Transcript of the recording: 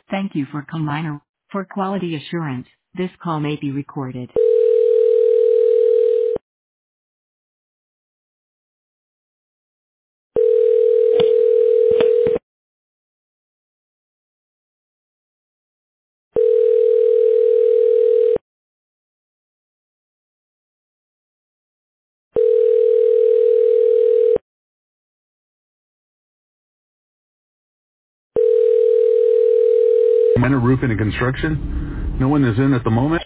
Thank you for Combiner. For quality assurance, this call may be recorded. Minor Roofing and Construction. No one is in at the moment.